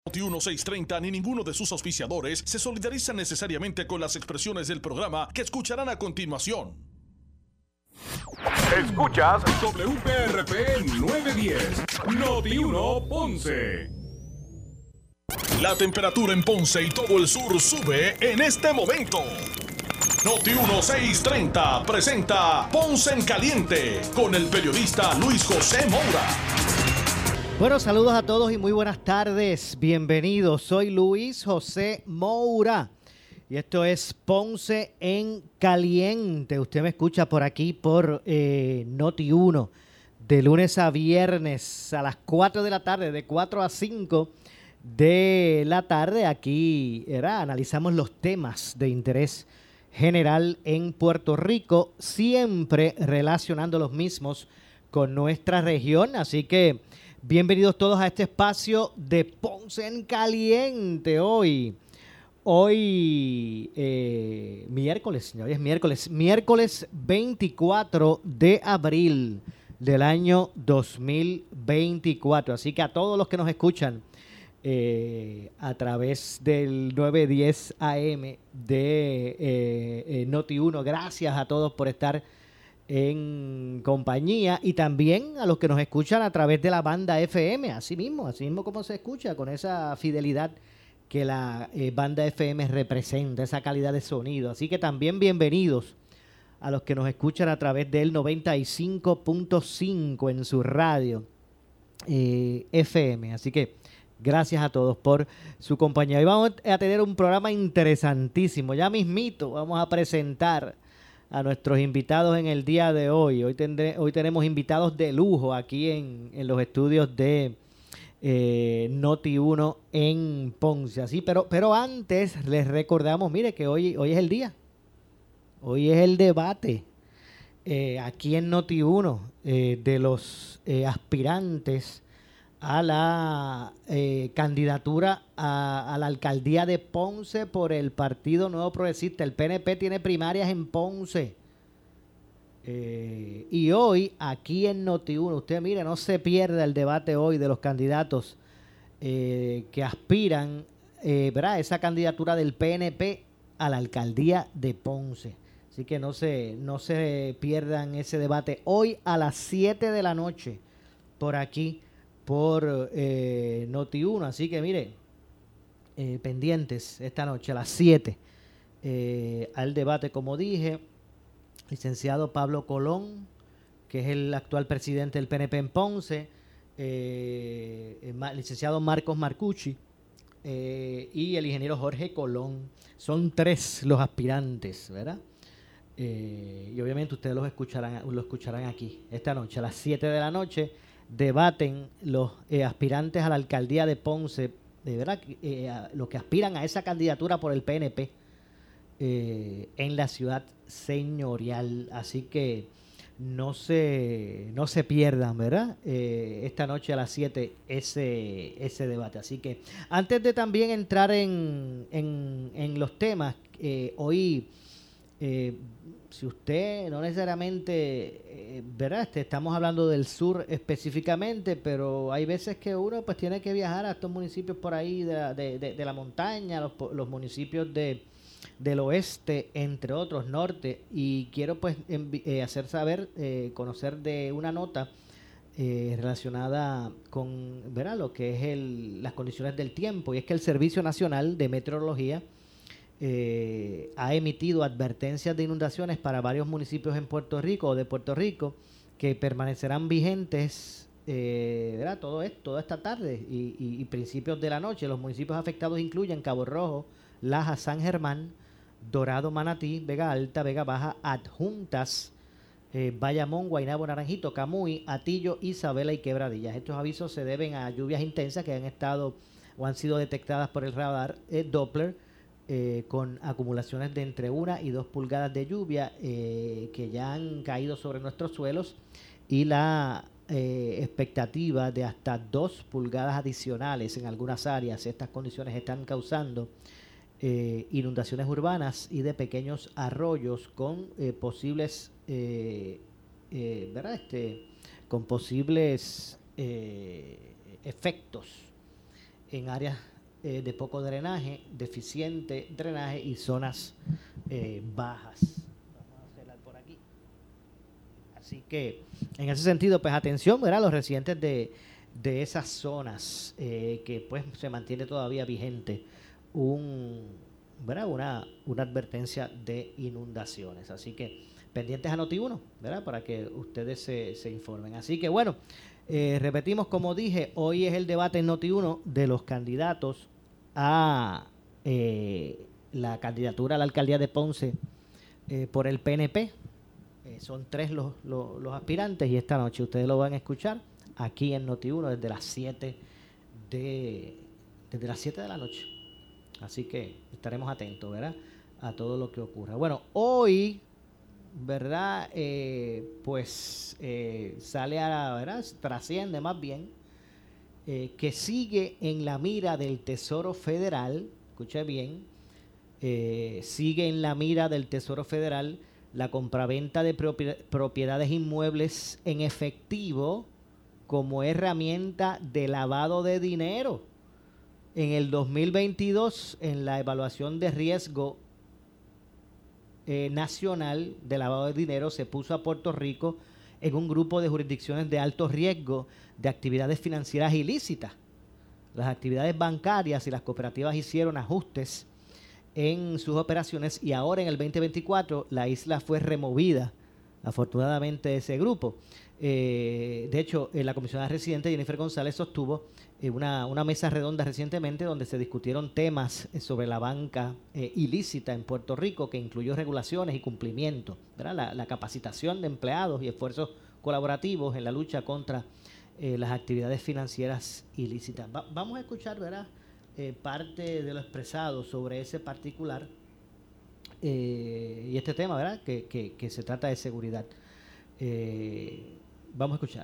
Noti 1630 ni ninguno de sus auspiciadores se solidarizan necesariamente con las expresiones del programa que escucharán a continuación. Escuchas WPRP 910, Noti 1 Ponce. La temperatura en Ponce y todo el sur sube en este momento. Noti 1630 presenta Ponce en Caliente con el periodista Luis José Moura. Bueno, saludos a todos y muy buenas tardes. Bienvenidos. Soy Luis José Moura y esto es Ponce en Caliente. Usted me escucha por aquí por Noti 1 de lunes a viernes a las 4 de la tarde, de 4 a 5 de la tarde. Aquí analizamos los temas de interés general en Puerto Rico, siempre relacionando los mismos con nuestra región. Así que bienvenidos todos a este espacio de Ponce en Caliente. Hoy miércoles, señores, miércoles 24 de abril del año 2024. Así que a todos los que nos escuchan a través del 910 AM de Noti 1, gracias a todos por estar en compañía, y también a los que nos escuchan a través de la banda FM, así mismo como se escucha, con esa fidelidad que la banda FM representa, esa calidad de sonido. Así que también bienvenidos a los que nos escuchan a través del 95.5 en su radio FM. Así que gracias a todos por su compañía. Hoy vamos a tener un programa interesantísimo. Ya mismito vamos a presentar a nuestros invitados en el día de hoy. Hoy tenemos invitados de lujo aquí en los estudios de Noti 1 en Ponce. Así, pero antes les recordamos, mire, que hoy es el día. Hoy es el debate aquí en Noti 1 de los aspirantes a la candidatura a la alcaldía de Ponce por el Partido Nuevo Progresista. El PNP tiene primarias en Ponce. Y hoy, aquí en Noti1, usted mire, no se pierda el debate hoy de los candidatos que aspiran a esa candidatura del PNP a la alcaldía de Ponce. Así que no se pierdan ese debate hoy a las 7 de la noche por aquí, por Noti1. Así que mire, pendientes esta noche a las 7 al debate, como dije. Licenciado Pablo Colón, que es el actual presidente del PNP en Ponce, licenciado Marcos Marcucci y el ingeniero Jorge Colón. Son tres los aspirantes, ¿verdad? Y obviamente ustedes lo escucharán aquí esta noche a las 7 de la noche. Debaten los aspirantes a la alcaldía de Ponce, de verdad, los que aspiran a esa candidatura por el PNP en la ciudad señorial. Así que no se pierdan, ¿verdad? Esta noche a las 7 ese debate. Así que antes de también entrar en los temas, hoy, si usted no necesariamente, ¿verdad? Estamos hablando del sur específicamente, pero hay veces que uno pues tiene que viajar a estos municipios por ahí de la montaña, los municipios del oeste, entre otros, norte, y quiero pues hacer saber, conocer de una nota relacionada con, ¿verdad?, lo que es las condiciones del tiempo, y es que el Servicio Nacional de Meteorología ha emitido advertencias de inundaciones para varios municipios en Puerto Rico o de Puerto Rico que permanecerán vigentes ¿verdad?, toda esta tarde y principios de la noche. Los municipios afectados incluyen Cabo Rojo, Laja, San Germán, Dorado, Manatí, Vega Alta, Vega Baja, Adjuntas, Bayamón, Guaynabo, Naranjito, Camuy, Atillo, Isabela y Quebradillas. Estos avisos se deben a lluvias intensas que han estado o han sido detectadas por el radar Doppler, con acumulaciones de entre 1 y 2 pulgadas de lluvia que ya han caído sobre nuestros suelos, y la expectativa de hasta 2 pulgadas adicionales en algunas áreas. Estas condiciones están causando inundaciones urbanas y de pequeños arroyos con posibles ¿verdad? Con posibles efectos en áreas de poco drenaje, deficiente drenaje y zonas bajas. Vamos a hacerla por aquí. Así que, en ese sentido, pues atención, ¿verdad? Los residentes de esas zonas que pues se mantiene todavía vigente ¿verdad? Una advertencia de inundaciones. Así que pendientes a Noti1, ¿verdad? Para que ustedes se informen. Así que bueno, repetimos, como dije, hoy es el debate en Noti1 de los candidatos a la candidatura a la alcaldía de Ponce por el PNP. Son 3 los aspirantes y esta noche ustedes lo van a escuchar aquí en Noti1 desde las 7 de la noche. Así que estaremos atentos, ¿verdad? A todo lo que ocurra. Bueno, hoy, ¿verdad? Pues sale ¿verdad? Trasciende más bien que sigue en la mira del Tesoro Federal, escuche bien, sigue en la mira del Tesoro Federal la compraventa de propiedades inmuebles en efectivo como herramienta de lavado de dinero. En el 2022, en la evaluación de riesgo nacional de lavado de dinero, se puso a Puerto Rico en un grupo de jurisdicciones de alto riesgo de actividades financieras ilícitas. Las actividades bancarias y las cooperativas hicieron ajustes en sus operaciones y ahora en el 2024 la isla fue removida, afortunadamente, de ese grupo. De hecho, la comisionada residente Jennifer González sostuvo una mesa redonda recientemente donde se discutieron temas sobre la banca ilícita en Puerto Rico, que incluyó regulaciones y cumplimiento, ¿verdad? La capacitación de empleados y esfuerzos colaborativos en la lucha contra las actividades financieras ilícitas. Vamos a escuchar, ¿verdad? Parte de lo expresado sobre ese particular y este tema, ¿verdad? Que se trata de seguridad. Vamos a escuchar.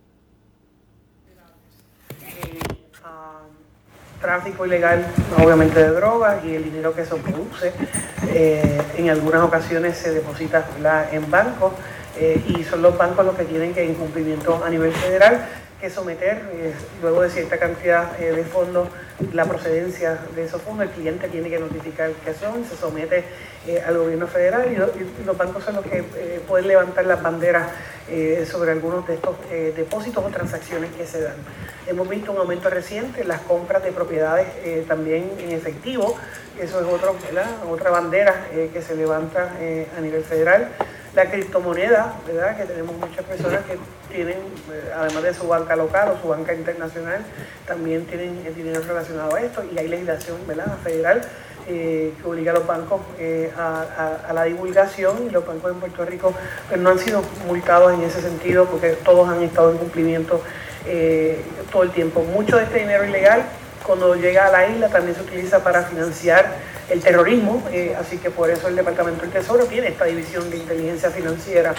Tráfico ilegal, obviamente, de drogas y el dinero que eso produce. En algunas ocasiones se deposita, ¿verdad?, en bancos y son los bancos los que tienen que, en cumplimiento a nivel federal, que someter, luego de cierta cantidad de fondos, la procedencia de esos fondos. El cliente tiene que notificar qué son, se somete al gobierno federal y los bancos son los que pueden levantar las banderas sobre algunos de estos depósitos o transacciones que se dan. Hemos visto un aumento reciente en las compras de propiedades también en efectivo. Eso es otra bandera que se levanta a nivel federal. La criptomoneda, ¿verdad?, que tenemos muchas personas que tienen, además de su banca local o su banca internacional, también tienen dinero relacionado a esto, y hay legislación, ¿verdad?, federal que obliga a los bancos a la divulgación, y los bancos en Puerto Rico pues, no han sido multados en ese sentido porque todos han estado en cumplimiento todo el tiempo. Mucho de este dinero ilegal, cuando llega a la isla, también se utiliza para financiar el terrorismo, así que por eso el Departamento del Tesoro tiene esta división de inteligencia financiera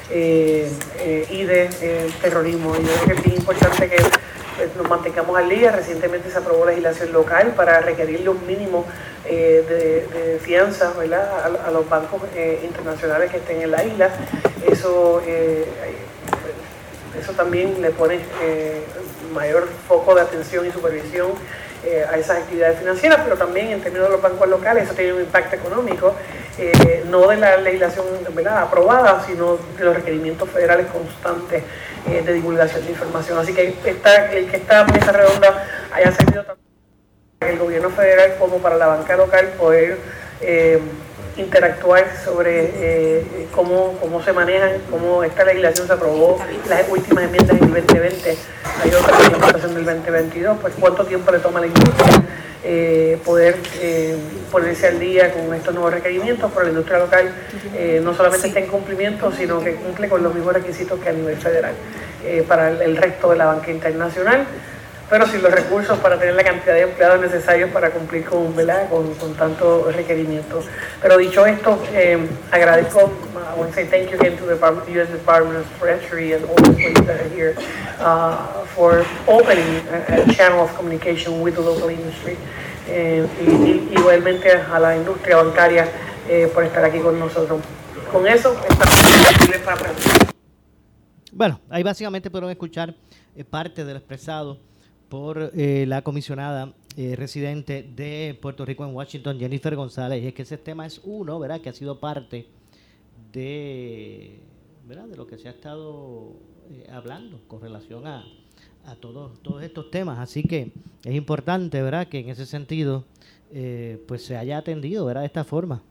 y de terrorismo. Y yo creo que es bien importante que nos mantengamos al día. Recientemente se aprobó legislación local para requerirle un mínimo de fianza, ¿verdad?, a los bancos internacionales que estén en la isla. Eso también le pone mayor foco de atención y supervisión a esas actividades financieras, pero también en términos de los bancos locales eso tiene un impacto económico, no de la legislación, ¿verdad?, aprobada, sino de los requerimientos federales constantes de divulgación de información. Así que el que esta mesa redonda haya servido tanto para el gobierno federal como para la banca local poder interactuar sobre cómo se manejan, cómo esta legislación se aprobó, las últimas enmiendas en el 2020, hay otra implementación del 2022, pues cuánto tiempo le toma a la industria poder ponerse al día con estos nuevos requerimientos, pero la industria local no solamente está en cumplimiento, sino que cumple con los mismos requisitos que a nivel federal para el resto de la banca internacional, pero sin los recursos para tener la cantidad de empleados necesarios para cumplir con tantos requerimientos. Pero dicho esto, agradezco, I want to say thank you again to the U.S. Department of Treasury and all the employees that are here for opening a channel of communication with the local industry. Y igualmente a la industria bancaria por estar aquí con nosotros. Con eso, estamos disponibles para preguntas. Bueno, ahí básicamente pudieron escuchar parte de lo expresado por la comisionada residente de Puerto Rico en Washington, Jennifer González. Y es que ese tema es uno, ¿verdad?, que ha sido parte de, ¿verdad?, de lo que se ha estado hablando con relación a todos estos temas. Así que es importante, ¿verdad?, que en ese sentido pues se haya atendido, ¿verdad?, de esta forma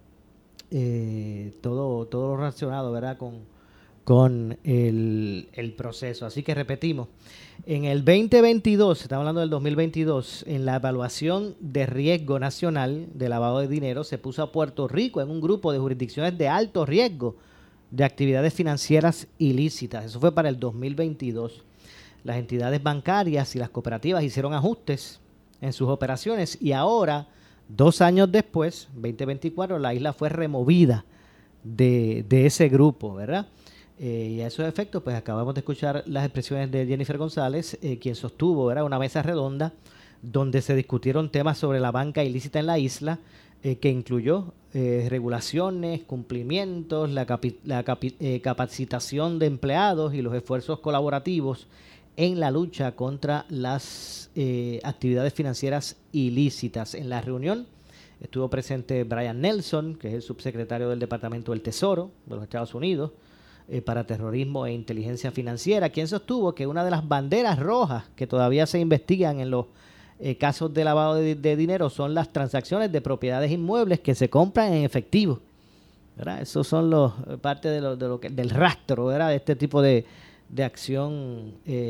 todo lo relacionado, ¿verdad?, con el proceso. Así que repetimos, en el 2022, estamos hablando del 2022, en la evaluación de riesgo nacional de lavado de dinero se puso a Puerto Rico en un grupo de jurisdicciones de alto riesgo de actividades financieras ilícitas. Eso fue para el 2022. Las entidades bancarias y las cooperativas hicieron ajustes en sus operaciones y ahora, 2 años después, 2024, la isla fue removida de ese grupo, ¿verdad? Y a esos efectos, pues acabamos de escuchar las expresiones de Jennifer González, quien sostuvo, ¿verdad?, una mesa redonda donde se discutieron temas sobre la banca ilícita en la isla, que incluyó regulaciones, cumplimientos, la capacitación de empleados y los esfuerzos colaborativos en la lucha contra las actividades financieras ilícitas. En la reunión estuvo presente Brian Nelson, que es el subsecretario del Departamento del Tesoro de los Estados Unidos para terrorismo e inteligencia financiera, quien sostuvo que una de las banderas rojas que todavía se investigan en los casos de lavado de dinero son las transacciones de propiedades inmuebles que se compran en efectivo, ¿verdad? Esos son parte del rastro, ¿verdad?, de este tipo de acción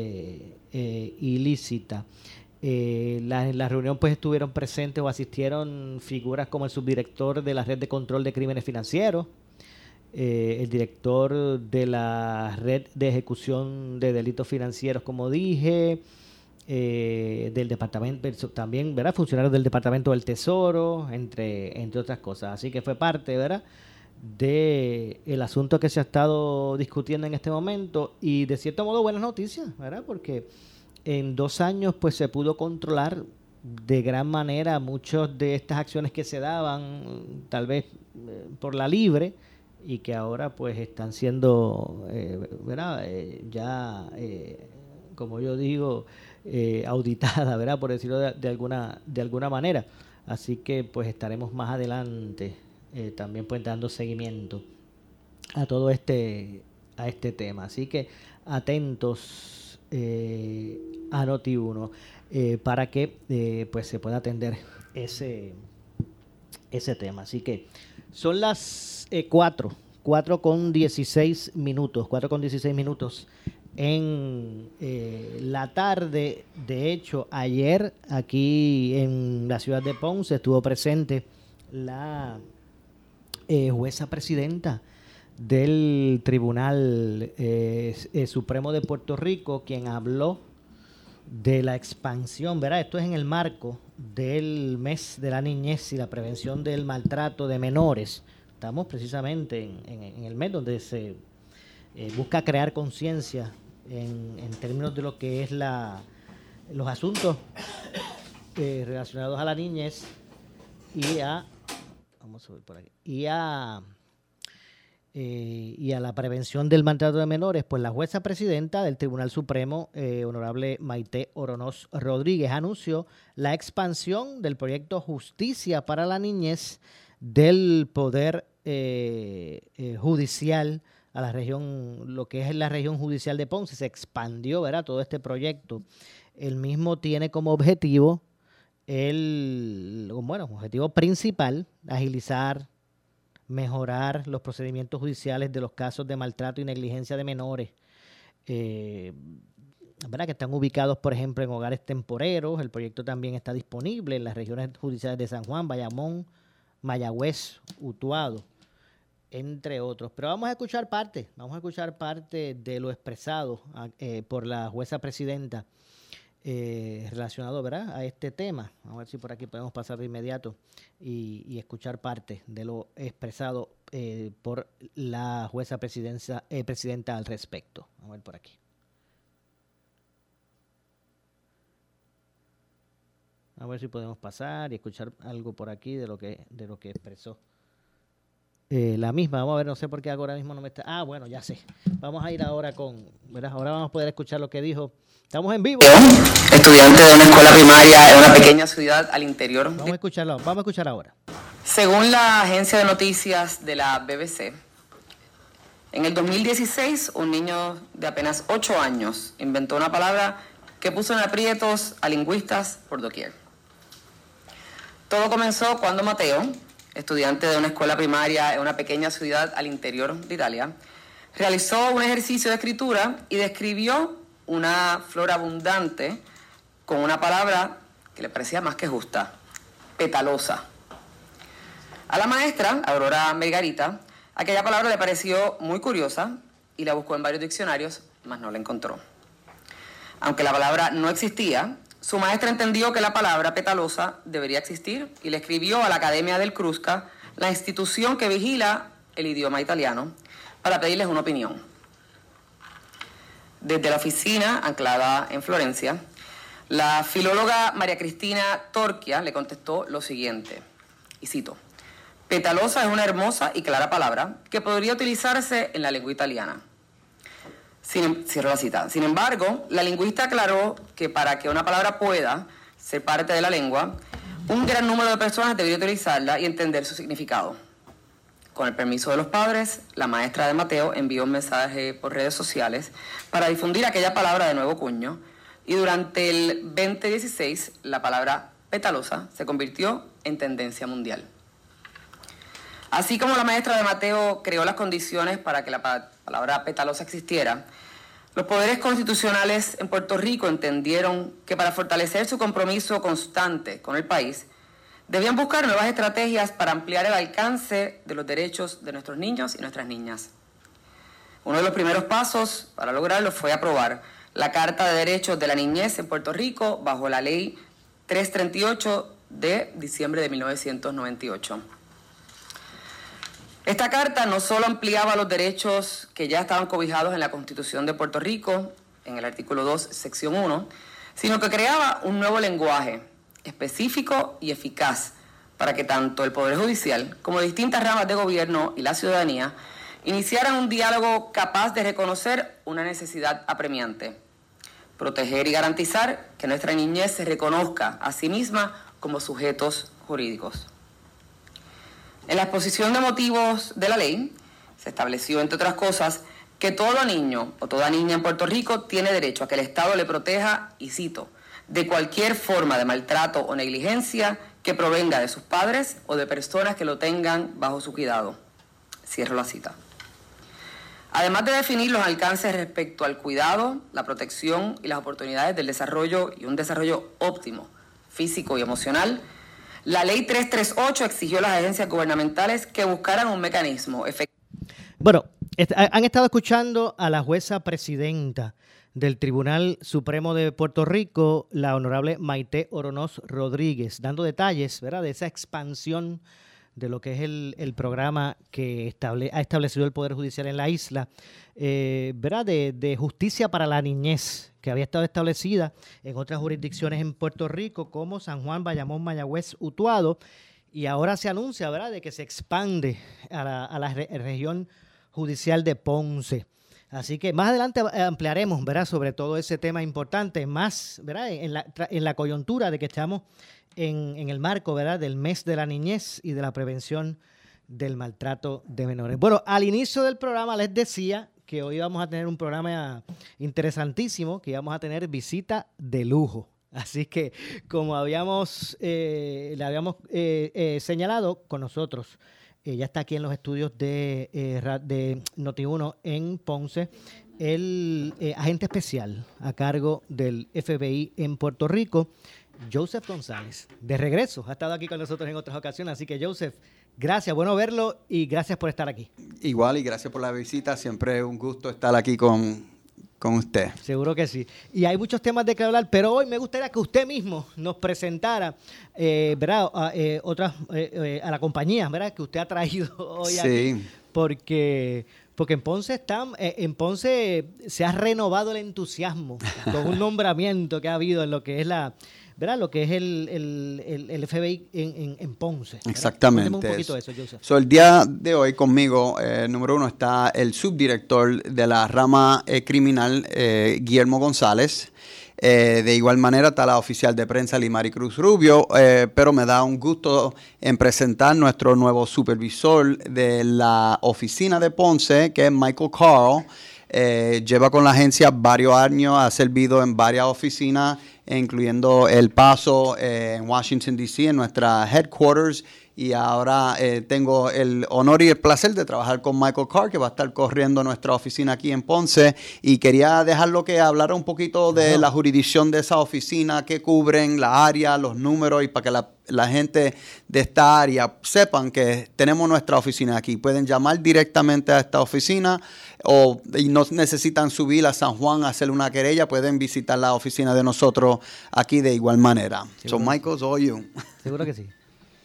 ilícita. En la reunión pues estuvieron presentes o asistieron figuras como el subdirector de la Red de Control de Crímenes Financieros, el director de la Red de Ejecución de Delitos Financieros, como dije, del departamento, también, ¿verdad?, funcionarios del Departamento del Tesoro, entre otras cosas. Así que fue parte, ¿verdad?, de el asunto que se ha estado discutiendo en este momento y de cierto modo buenas noticias, ¿verdad?, porque en 2 años pues se pudo controlar de gran manera muchas de estas acciones que se daban tal vez por la libre y que ahora pues están siendo ¿verdad?, ya como yo digo, auditadas, ¿verdad?, por decirlo de alguna manera. Así que pues estaremos más adelante también pues dando seguimiento a todo este tema. Así que atentos a Noti1 para que pues se pueda atender ese tema. Así que son las 4:16 minutos en la tarde. De hecho, ayer aquí en la ciudad de Ponce estuvo presente la jueza presidenta del Tribunal Supremo de Puerto Rico, quien habló de la expansión, ¿verdad? Esto es en el marco del mes de la niñez y la prevención del maltrato de menores. Estamos precisamente en el mes donde se busca crear conciencia en términos de lo que es los asuntos relacionados a la niñez y a la prevención del maltrato de menores. Pues la jueza presidenta del Tribunal Supremo, honorable Maite Oronoz Rodríguez, anunció la expansión del proyecto Justicia para la Niñez del Poder Judicial a la región, lo que es la región judicial de Ponce. Se expandió, ¿verdad?, todo este proyecto. El mismo tiene como objetivo objetivo principal, agilizar, mejorar los procedimientos judiciales de los casos de maltrato y negligencia de menores, ¿verdad?, que están ubicados, por ejemplo, en hogares temporeros. El proyecto también está disponible en las regiones judiciales de San Juan, Bayamón, Mayagüez, Utuado, entre otros. Pero vamos a escuchar parte de lo expresado por la jueza presidenta relacionado, ¿verdad?, a este tema. Vamos a ver si por aquí podemos pasar de inmediato y escuchar parte de lo expresado por la jueza presidenta al respecto. Vamos a ver por aquí. A ver si podemos pasar y escuchar algo por aquí de lo que expresó la misma. Vamos a ver, no sé por qué ahora mismo no me está... Ah, bueno, ya sé. Vamos a ir ahora ¿verdad? Ahora vamos a poder escuchar lo que dijo. Estamos en vivo. Estudiante de una escuela primaria en una pequeña ciudad al interior. Vamos a escuchar ahora. Según la agencia de noticias de la BBC, en el 2016 un niño de apenas 8 años inventó una palabra que puso en aprietos a lingüistas por doquier. Todo comenzó cuando Mateo, estudiante de una escuela primaria en una pequeña ciudad al interior de Italia, realizó un ejercicio de escritura y describió una flor abundante con una palabra que le parecía más que justa: petalosa. A la maestra, Aurora Margarita, aquella palabra le pareció muy curiosa y la buscó en varios diccionarios, mas no la encontró. Aunque la palabra no existía, su maestra entendió que la palabra petalosa debería existir y le escribió a la Academia del Crusca, la institución que vigila el idioma italiano, para pedirles una opinión. Desde la oficina, anclada en Florencia, la filóloga María Cristina Torchia le contestó lo siguiente, y cito: petalosa es una hermosa y clara palabra que podría utilizarse en la lengua italiana. Cierro la cita. Sin embargo, la lingüista aclaró que para que una palabra pueda ser parte de la lengua, un gran número de personas debería utilizarla y entender su significado. Con el permiso de los padres, la maestra de Mateo envió un mensaje por redes sociales para difundir aquella palabra de nuevo cuño, y durante el 2016 la palabra petalosa se convirtió en tendencia mundial. Así como la maestra de Mateo creó las condiciones para que la palabra petalosa existiera, los poderes constitucionales en Puerto Rico entendieron que para fortalecer su compromiso constante con el país, debían buscar nuevas estrategias para ampliar el alcance de los derechos de nuestros niños y nuestras niñas. Uno de los primeros pasos para lograrlo fue aprobar la Carta de Derechos de la Niñez en Puerto Rico bajo la Ley 338 de diciembre de 1998. Esta carta no solo ampliaba los derechos que ya estaban cobijados en la Constitución de Puerto Rico, en el artículo 2, sección 1, sino que creaba un nuevo lenguaje específico y eficaz para que tanto el Poder Judicial como distintas ramas de gobierno y la ciudadanía iniciaran un diálogo capaz de reconocer una necesidad apremiante: proteger y garantizar que nuestra niñez se reconozca a sí misma como sujetos jurídicos. En la exposición de motivos de la ley se estableció, entre otras cosas, que todo niño o toda niña en Puerto Rico tiene derecho a que el Estado le proteja, y cito, de cualquier forma de maltrato o negligencia que provenga de sus padres o de personas que lo tengan bajo su cuidado. Cierro la cita. Además de definir los alcances respecto al cuidado, la protección y las oportunidades del desarrollo y un desarrollo óptimo, físico y emocional, la Ley 338 exigió a las agencias gubernamentales que buscaran un mecanismo efectivo. Bueno, han estado escuchando a la jueza presidenta del Tribunal Supremo de Puerto Rico, la honorable Maite Oronoz Rodríguez, dando detalles, ¿verdad?, de esa expansión de lo que es el programa que ha establecido el Poder Judicial en la isla, ¿verdad?, de justicia para la niñez, que había estado establecida en otras jurisdicciones en Puerto Rico, como San Juan, Bayamón, Mayagüez, Utuado, y ahora se anuncia, ¿verdad?, de que se expande a la región judicial de Ponce. Así que más adelante ampliaremos, ¿verdad?, sobre todo ese tema importante, más, ¿verdad?, en la coyuntura de que estamos en el marco, ¿verdad?, del mes de la niñez y de la prevención del maltrato de menores. Bueno, al inicio del programa les decía que hoy vamos a tener un programa interesantísimo, que íbamos a tener visita de lujo. Así que, como le habíamos señalado, con nosotros, ya está aquí en los estudios de Noti1 en Ponce, el agente especial a cargo del FBI en Puerto Rico, Joseph González. De regreso, ha estado aquí con nosotros en otras ocasiones. Así que, Joseph, gracias, bueno verlo y gracias por estar aquí. Igual, y gracias por la visita. Siempre es un gusto estar aquí con usted. Seguro que sí. Y hay muchos temas de que hablar, pero hoy me gustaría que usted mismo nos presentara, ¿verdad?, a la compañía, ¿verdad?, que usted ha traído hoy aquí. Porque en Ponce se ha renovado el entusiasmo con un nombramiento que ha habido en lo que es la ¿verdad? Lo que es el FBI en Ponce. ¿verdad? Exactamente. Cuénteme un poquito de eso, Joseph. So, el día de hoy conmigo, número 1, está el subdirector de la rama criminal, Guillermo González. De igual manera está la oficial de prensa Limari Cruz Rubio, pero me da un gusto en presentar nuestro nuevo supervisor de la oficina de Ponce, que es Michael Carl. Lleva con la agencia varios años, ha servido en varias oficinas, incluyendo El Paso, en Washington, D.C., en nuestra headquarters. Y ahora tengo el honor y el placer de trabajar con Michael Carr, que va a estar corriendo nuestra oficina aquí en Ponce. Y quería dejarlo que hablara un poquito de la jurisdicción de esa oficina, qué cubren, la área, los números, y para que la gente de esta área sepan que tenemos nuestra oficina aquí. Pueden llamar directamente a esta oficina y no necesitan subir a San Juan a hacer una querella. Pueden visitar la oficina de nosotros aquí de igual manera. So, Michael, all you. Seguro que sí.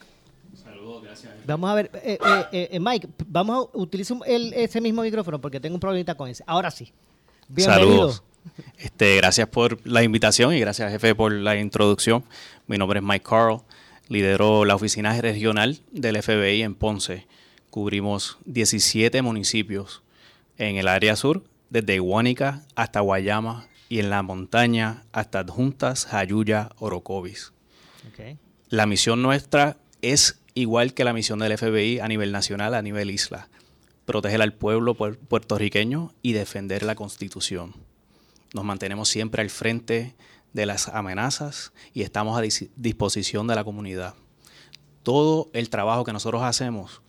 Vamos a ver, Mike, vamos a utilizar ese mismo micrófono porque tengo un problemita con ese. Ahora sí. Bienvenido. Saludos. Gracias por la invitación y gracias, jefe, por la introducción. Mi nombre es Mike Carl, lidero la oficina regional del FBI en Ponce. Cubrimos 17 municipios en el área sur, desde Guánica hasta Guayama, y en la montaña hasta Adjuntas, Jayuya, Orocovis. Okay. La misión nuestra es igual que la misión del FBI a nivel nacional, a nivel isla: proteger al pueblo puertorriqueño y defender la Constitución. Nos mantenemos siempre al frente de las amenazas y estamos a disposición de la comunidad. Todo el trabajo que nosotros hacemos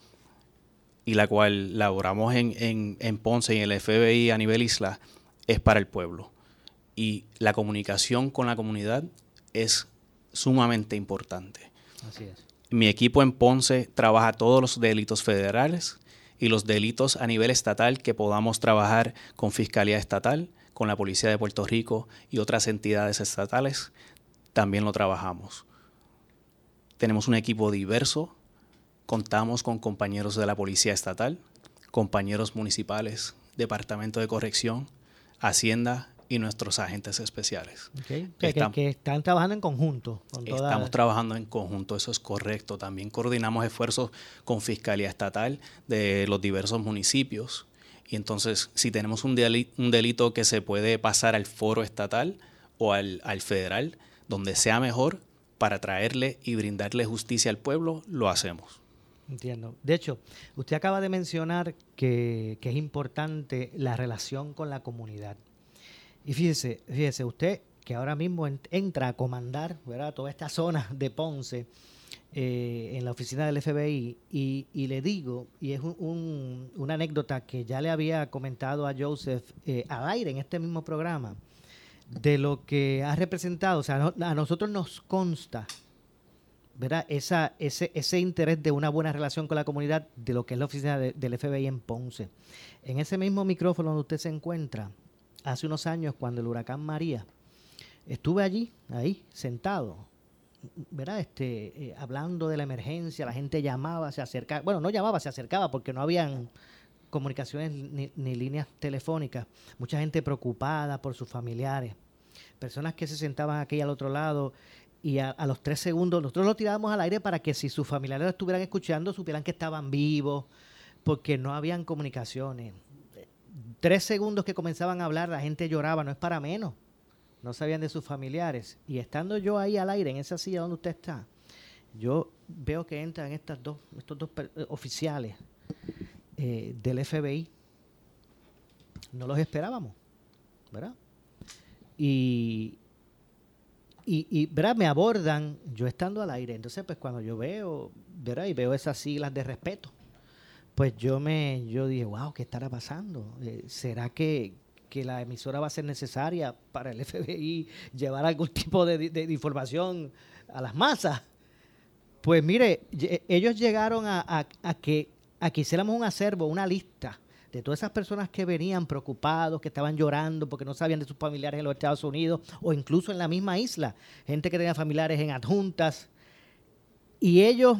y la cual laboramos en Ponce y en el FBI a nivel isla es para el pueblo. Y la comunicación con la comunidad es sumamente importante. Así es. Mi equipo en Ponce trabaja todos los delitos federales y los delitos a nivel estatal que podamos trabajar con Fiscalía Estatal, con la Policía de Puerto Rico y otras entidades estatales, también lo trabajamos. Tenemos un equipo diverso, contamos con compañeros de la Policía Estatal, compañeros municipales, Departamento de Corrección, Hacienda y nuestros agentes especiales. Okay. Que están trabajando en conjunto. Estamos trabajando en conjunto, eso es correcto. También coordinamos esfuerzos con Fiscalía Estatal de los diversos municipios. Y entonces, si tenemos un delito que se puede pasar al foro estatal o al federal, donde sea mejor para traerle y brindarle justicia al pueblo, lo hacemos. Entiendo. De hecho, usted acaba de mencionar que es importante la relación con la comunidad. Y fíjese usted que ahora mismo entra a comandar, ¿verdad?, toda esta zona de Ponce en la oficina del FBI y le digo, y es una anécdota que ya le había comentado a Joseph al aire en este mismo programa, de lo que ha representado. O sea, a nosotros nos consta, ¿verdad?, ese interés de una buena relación con la comunidad de lo que es la oficina del FBI en Ponce. En ese mismo micrófono donde usted se encuentra, hace unos años, cuando el huracán María, estuve ahí, sentado, ¿verdad? Hablando de la emergencia. La gente llamaba, se acercaba. Bueno, no llamaba, se acercaba porque no habían comunicaciones ni líneas telefónicas. Mucha gente preocupada por sus familiares. Personas que se sentaban aquí al otro lado y a los 3 segundos nosotros lo tirábamos al aire para que si sus familiares lo estuvieran escuchando supieran que estaban vivos, porque no habían comunicaciones. 3 segundos que comenzaban a hablar, la gente lloraba, no es para menos. No sabían de sus familiares. Y estando yo ahí al aire, en esa silla donde usted está, yo veo que entran estos dos oficiales del FBI. No los esperábamos, ¿verdad? Y ¿verdad?, me abordan yo estando al aire. Entonces, pues cuando yo veo, ¿verdad?, y veo esas siglas de respeto, pues yo dije, wow, ¿qué estará pasando? ¿Será que la emisora va a ser necesaria para el FBI llevar algún tipo de información a las masas? Pues mire, ellos llegaron a que hiciéramos un acervo, una lista de todas esas personas que venían preocupados, que estaban llorando porque no sabían de sus familiares en los Estados Unidos o incluso en la misma isla, gente que tenía familiares en Adjuntas, y ellos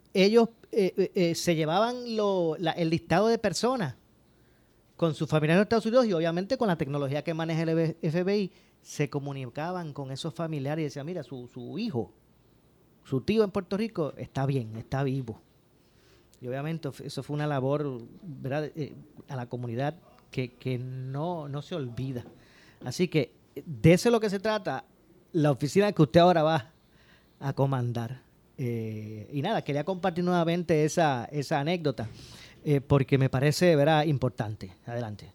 se llevaban el listado de personas con sus familiares en los Estados Unidos y obviamente con la tecnología que maneja el FBI, se comunicaban con esos familiares y decían, mira, su hijo, su tío en Puerto Rico está bien, está vivo. Y obviamente eso fue una labor, ¿verdad?, a la comunidad que no se olvida. Así que de eso es lo que se trata la oficina que usted ahora va a comandar. Y nada, quería compartir nuevamente esa anécdota porque me parece, ¿verdad?, importante. Adelante.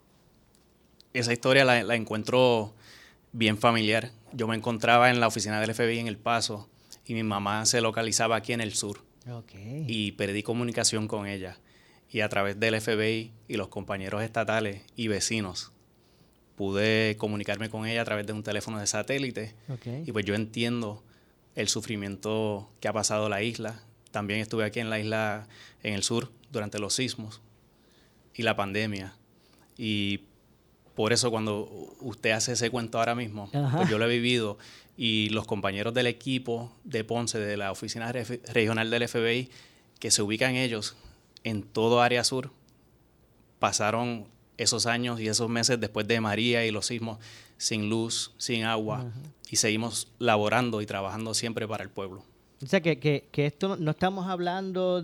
Esa historia la encuentro bien familiar. Yo me encontraba en la oficina del FBI en El Paso y mi mamá se localizaba aquí en el sur. Okay. Y perdí comunicación con ella. Y a través del FBI y los compañeros estatales y vecinos pude comunicarme con ella a través de un teléfono de satélite. Okay. Y pues yo entiendo el sufrimiento que ha pasado la isla. También estuve aquí en la isla, en el sur, durante los sismos y la pandemia. Y por eso cuando usted hace ese cuento ahora mismo, pues yo lo he vivido. Y los compañeros del equipo de Ponce, de la oficina regional del FBI, que se ubican ellos en todo área sur, pasaron esos años y esos meses después de María y los sismos sin luz, sin agua, y seguimos laborando y trabajando siempre para el pueblo. O sea, que esto no estamos hablando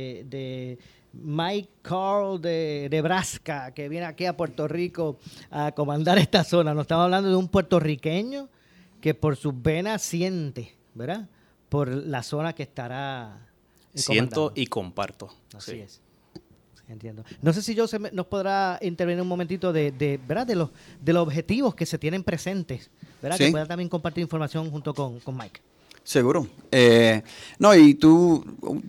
de Mike Carl de Nebraska, que viene aquí a Puerto Rico a comandar esta zona. No estamos hablando de un puertorriqueño que por sus venas siente, ¿verdad?, por la zona que estará Siento y comparto. Así sí. es. Entiendo. No sé si nos podrá intervenir un momentito ¿verdad?, de los objetivos que se tienen presentes, ¿verdad? Sí. Que pueda también compartir información junto con Mike. Seguro. No, y tú,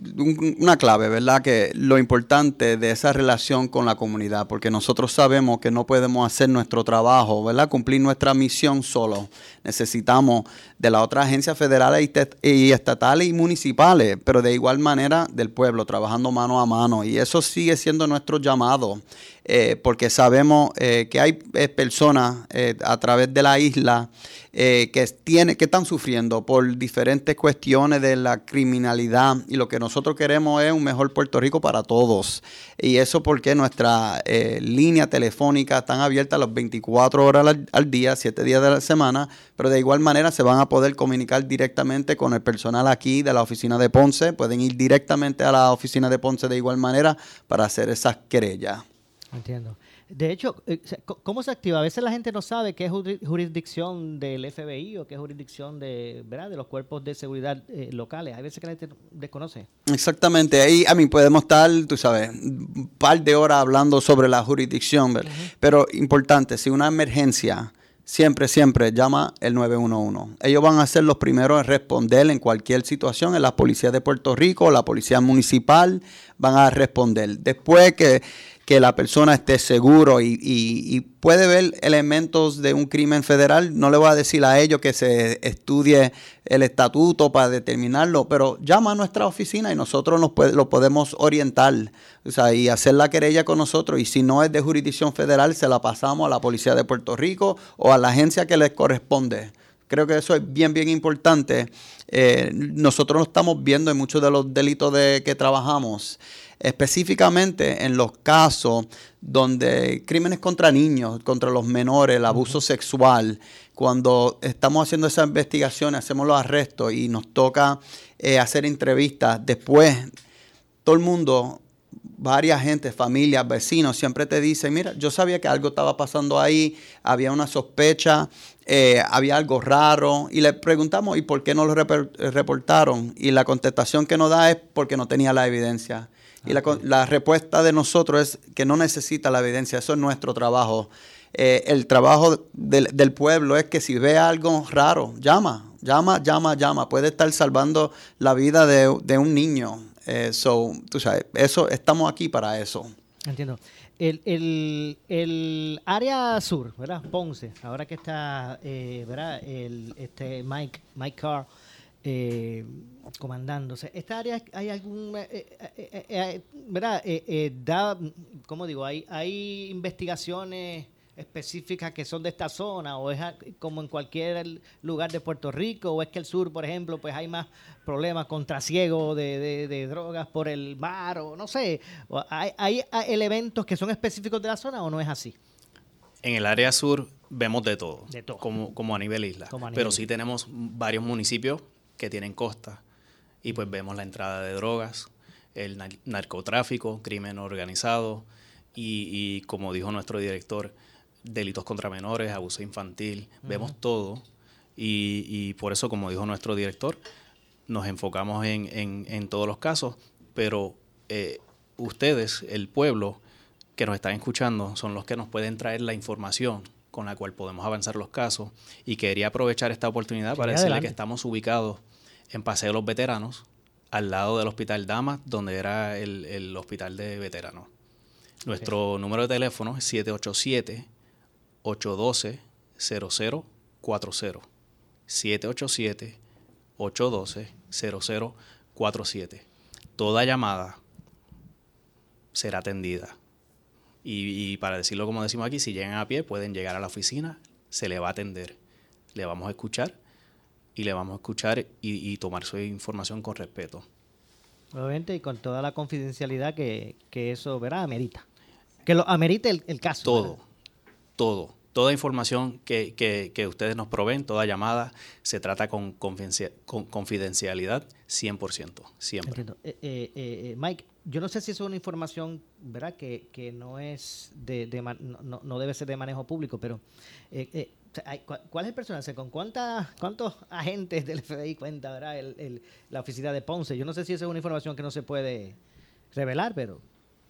una clave, ¿verdad? Que lo importante de esa relación con la comunidad, porque nosotros sabemos que no podemos hacer nuestro trabajo, ¿verdad?, cumplir nuestra misión solo. Necesitamos de las otras agencias federales y estatales y municipales, pero de igual manera del pueblo, trabajando mano a mano. Y eso sigue siendo nuestro llamado, porque sabemos que hay personas a través de la isla que están sufriendo por diferentes cuestiones de la criminalidad, y lo que nosotros queremos es un mejor Puerto Rico para todos. Y eso porque nuestra línea telefónica están abiertas las 24 horas al día, 7 días de la semana, pero de igual manera se van a poder comunicar directamente con el personal aquí de la oficina de Ponce. Pueden ir directamente a la oficina de Ponce de igual manera para hacer esas querellas. Entiendo. De hecho, ¿cómo se activa? A veces la gente no sabe qué es jurisdicción del FBI o qué es jurisdicción ¿verdad?, de los cuerpos de seguridad locales. Hay veces que la gente desconoce. Exactamente. Ahí podemos estar, tú sabes, un par de horas hablando sobre la jurisdicción. Uh-huh. Pero importante, si una emergencia, siempre llama el 911. Ellos van a ser los primeros en responder en cualquier situación. En la policía de Puerto Rico, la policía municipal van a responder. Después que la persona esté seguro y puede ver elementos de un crimen federal, no le voy a decir a ellos que se estudie el estatuto para determinarlo, pero llama a nuestra oficina y nosotros lo podemos orientar, o sea, y hacer la querella con nosotros. Y si no es de jurisdicción federal, se la pasamos a la Policía de Puerto Rico o a la agencia que les corresponde. Creo que eso es bien importante. Nosotros lo estamos viendo en muchos de los delitos que trabajamos, específicamente en los casos donde crímenes contra niños, contra los menores, el abuso sexual. Cuando estamos haciendo esas investigaciones, hacemos los arrestos y nos toca hacer entrevistas. Después, todo el mundo, varias gente, familias, vecinos, siempre te dicen, mira, yo sabía que algo estaba pasando ahí, había una sospecha, había algo raro, y le preguntamos, ¿y por qué no lo reportaron? Y la contestación que nos da es porque no tenía la evidencia. Y la respuesta de nosotros es que no necesita la evidencia, eso es nuestro trabajo. El trabajo del pueblo es que si ve algo raro, llama. Puede estar salvando la vida de un niño. Tú sabes, estamos aquí para eso. Entiendo. El área sur, ¿verdad? Ponce, ahora que está, ¿verdad? Mike Carr comandándose. ¿Esta área hay algún, verdad? ¿Cómo digo? ¿Hay investigaciones específicas que son de esta zona, o es como en cualquier lugar de Puerto Rico, o es que el sur, por ejemplo, pues hay más problemas con trasiego de drogas por el mar, o no sé, ¿hay elementos que son específicos de la zona o no es así? En el área sur vemos de todo, De todo. como a nivel isla. Como a nivel Pero isla. sí tenemos varios municipios que tienen costa y pues vemos la entrada de drogas, el narcotráfico, crimen organizado y como dijo nuestro director, delitos contra menores, abuso infantil, vemos todo y por eso, como dijo nuestro director, nos enfocamos en todos los casos, pero ustedes, el pueblo que nos están escuchando, son los que nos pueden traer la información con la cual podemos avanzar los casos y quería aprovechar esta oportunidad para decirle adelante. que estamos ubicados en Paseo de los Veteranos, al lado del Hospital Damas, donde era el hospital de veteranos. Nuestro número de teléfono es 787-812-0040. 787-812-0047. Toda llamada será atendida. Y para decirlo como decimos aquí, si llegan a pie, pueden llegar a la oficina, se le va a atender. Le vamos a escuchar y tomar su información con respeto. Obviamente, y con toda la confidencialidad que eso, ¿verdad? Amerita. Que lo amerite el caso. Todo, ¿verdad? todo. Toda información que ustedes nos proveen, toda llamada, se trata con confidencialidad 100%, siempre. Entiendo. Mike, yo no sé si eso es una información, ¿verdad? Que no es no debe ser de manejo público, pero ¿cuál es el personal? ¿Con cuántos agentes del FBI cuenta, ¿verdad? La oficina de Ponce? Yo no sé si eso es una información que no se puede revelar, pero...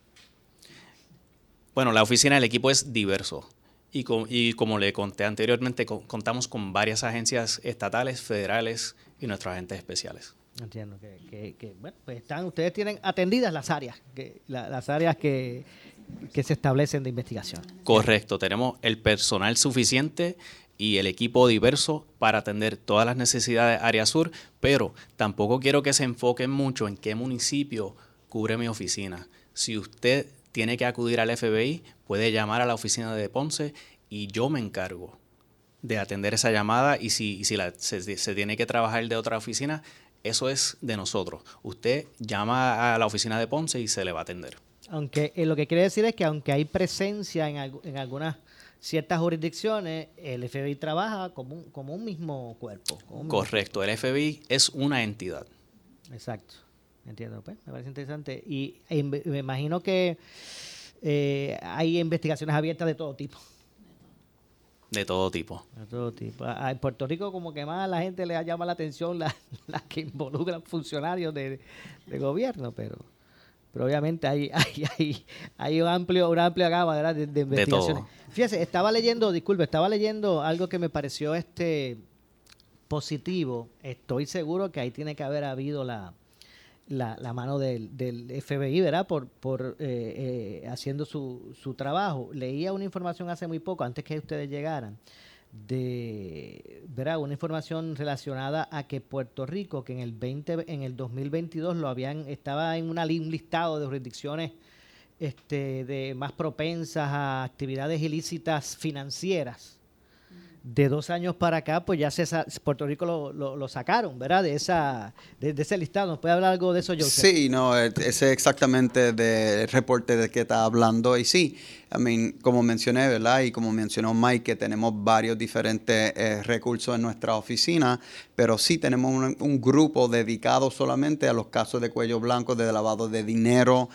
Bueno, la oficina del equipo es diverso. Y como le conté anteriormente, contamos con varias agencias estatales, federales y nuestros agentes especiales. Entiendo que bueno, pues ustedes tienen atendidas las áreas las áreas que se establecen de investigación. Correcto, tenemos el personal suficiente y el equipo diverso para atender todas las necesidades de área sur, pero tampoco quiero que se enfoquen mucho en qué municipio cubre mi oficina. Si usted tiene que acudir al FBI, puede llamar a la oficina de Ponce y yo me encargo de atender esa llamada y si se tiene que trabajar de otra oficina, eso es de nosotros. Usted llama a la oficina de Ponce y se le va a atender. Aunque lo que quiere decir es que aunque hay presencia en algunas ciertas jurisdicciones, el FBI trabaja como un mismo cuerpo. Correcto, el FBI es una entidad. Exacto, entiendo, pues, me parece interesante. Y me imagino que hay investigaciones abiertas de todo tipo. De todo tipo. De todo tipo. En Puerto Rico como que más a la gente le llama la atención las que involucran funcionarios de gobierno, pero obviamente hay una amplia gama, ¿verdad? de investigaciones. Fíjese, estaba leyendo algo que me pareció positivo. Estoy seguro que ahí tiene que haber habido la mano del FBI, ¿verdad? Por haciendo su trabajo. Leía una información hace muy poco, antes que ustedes llegaran, ¿verdad? Una información relacionada a que Puerto Rico, que en el 2022 estaba en un listado de jurisdicciones de más propensas a actividades ilícitas financieras. De 2 años para acá, pues ya Puerto Rico lo sacaron, ¿verdad? De ese listado. ¿Nos puede hablar algo de eso, Joseph? Sí, no, ese es exactamente del reporte de que está hablando. Y sí, como mencioné, ¿verdad? Y como mencionó Mike, que tenemos varios diferentes recursos en nuestra oficina, pero sí tenemos un grupo dedicado solamente a los casos de cuello blanco, de lavado de dinero,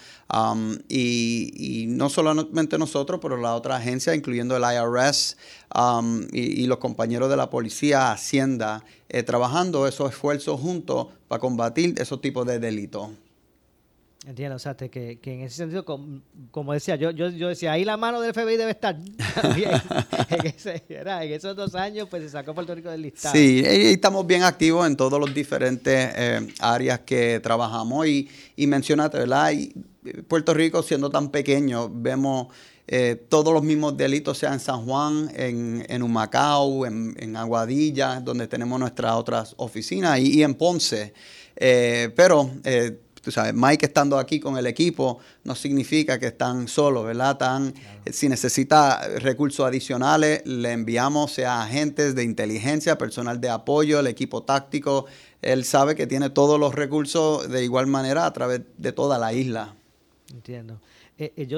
y no solamente nosotros, pero la otra agencia, incluyendo el IRS, y los compañeros de la policía, Hacienda, trabajando esos esfuerzos juntos para combatir esos tipos de delitos. Entiendo, o sea, que en ese sentido, como decía, yo decía, ahí la mano del FBI debe estar también. En esos 2 años, pues se sacó Puerto Rico del listado. Sí, y estamos bien activos en todos los diferentes áreas que trabajamos. Y mencionaste, ¿verdad? Y Puerto Rico, siendo tan pequeño, vemos todos los mismos delitos, sea en San Juan, en Humacao, en Aguadilla, donde tenemos nuestras otras oficinas, y en Ponce. Pero tú sabes, Mike estando aquí con el equipo no significa que están solos, ¿verdad? Claro. Si necesita recursos adicionales, le enviamos sea agentes de inteligencia, personal de apoyo, el equipo táctico. Él sabe que tiene todos los recursos de igual manera a través de toda la isla. Entiendo. Joseph,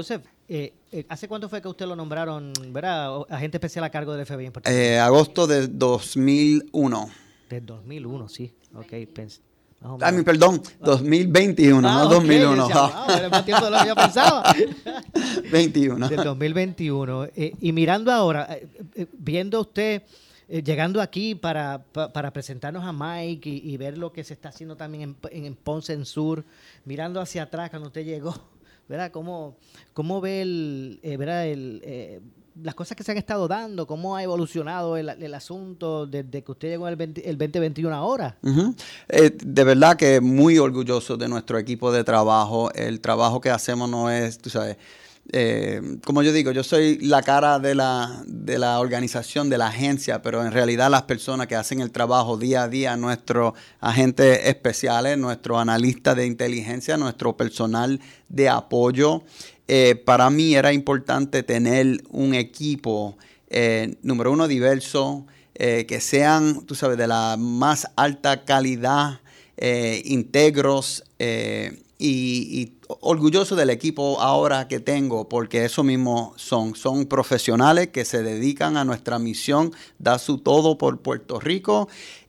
¿Hace cuánto fue que usted lo nombraron, verdad, agente especial a cargo del FBI en Puerto Rico? Agosto de 2001. Del 2001, sí. Ok, más o Ay, menos. perdón, 2021, no ok, 2001. yo decía, wow, era más tiempo de lo que yo pensaba. 21. Del 2021. Y mirando ahora, viendo usted, llegando aquí para presentarnos a Mike y ver lo que se está haciendo también en Ponce en Sur, mirando hacia atrás cuando usted llegó, ¿verdad? ¿Cómo ve ¿verdad? Las cosas que se han estado dando, cómo ha evolucionado el asunto desde que usted llegó el 2021 ahora? Uh-huh. De verdad que muy orgulloso de nuestro equipo de trabajo. El trabajo que hacemos no es, tú sabes, como yo digo, yo soy la cara de la organización, de la agencia, pero en realidad las personas que hacen el trabajo día a día, nuestros agentes especiales, nuestros analistas de inteligencia, nuestro personal de apoyo, para mí era importante tener un equipo, número uno, diverso, que sean, tú sabes, de la más alta calidad, íntegros, y orgulloso del equipo ahora que tengo, porque eso mismo son profesionales que se dedican a nuestra misión, da su todo por Puerto Rico,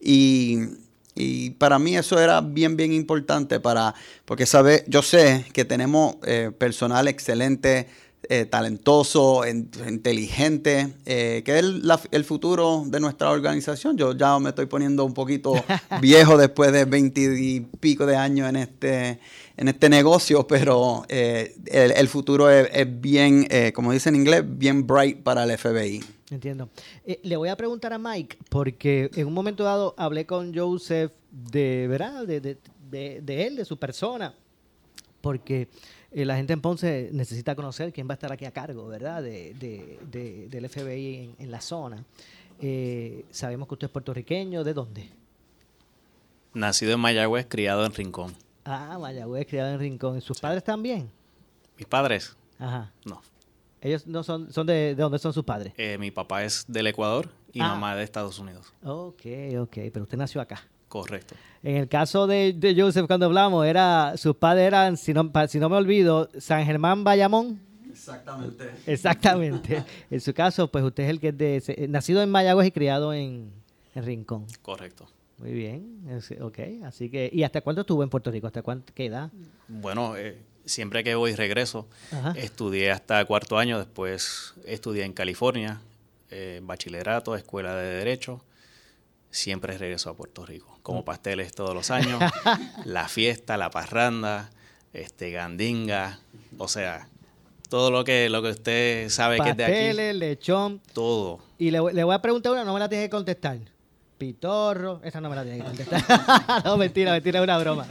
y para mí eso era bien importante porque yo sé que tenemos personal excelente, talentoso, inteligente, que es el futuro de nuestra organización. Yo ya me estoy poniendo un poquito viejo después de 20 y pico de años en este negocio, pero el futuro es bien, como dicen en inglés, bien bright para el FBI. Entiendo. Le voy a preguntar a Mike, porque en un momento dado hablé con Joseph ¿verdad? De él, de su persona, porque la gente en Ponce necesita conocer quién va a estar aquí a cargo, ¿verdad? Del FBI en la zona. Sabemos que usted es puertorriqueño. ¿De dónde? Nacido en Mayagüez, criado en Rincón. Ah, Mayagüez, criado en Rincón. ¿Sus padres también? ¿Mis padres? Ajá. No. ¿Ellos no son de dónde son sus padres? Mi papá es del Ecuador y mamá de Estados Unidos. Ok. Pero usted nació acá. Correcto. En el caso de Joseph, cuando hablamos, sus padres eran, si no me olvido, San Germán, Bayamón. Exactamente. En su caso, pues usted es el que es nacido en Mayagüez y criado en Rincón. Correcto. Muy bien. Ok. Así que, ¿y hasta cuándo estuvo en Puerto Rico? ¿Hasta qué edad? Bueno, siempre que voy y regreso, Ajá. estudié hasta cuarto año, después estudié en California, bachillerato, escuela de Derecho. Siempre regreso a Puerto Rico. Como pasteles todos los años, la fiesta, la parranda, gandinga, o sea, todo lo que usted sabe que es de aquí. Pasteles, lechón. Todo. Y le voy a preguntar una, no me la tiene que contestar. Pitorro, esa no me la tiene que contestar. No, mentira, es una broma,